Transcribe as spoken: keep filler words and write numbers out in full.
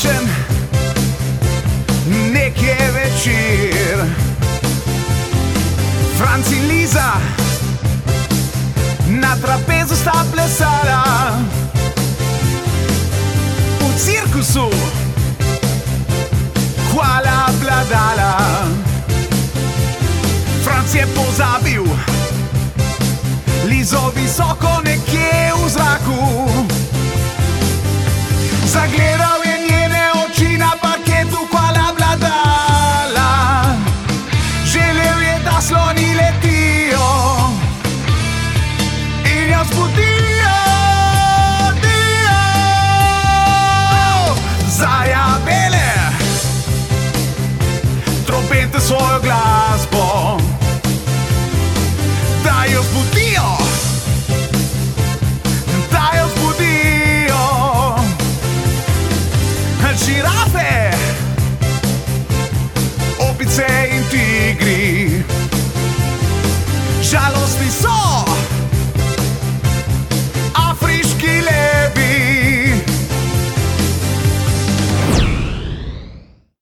nočem nekje večer. Franc in Liza na trapezu sta plesala, v cirkusu Kuala Bladala. Franc je pozabil Lizo visoko nekje v zraku, zagledal je njene oči na parketu Kuala Bladala. Želel je, da sloni letijo in jo zbudijo, dijo. Zajabele trompete svojo glasbo, da jo zbudijo, da jo zbudijo. Žirafe, opice in tigri žalostni so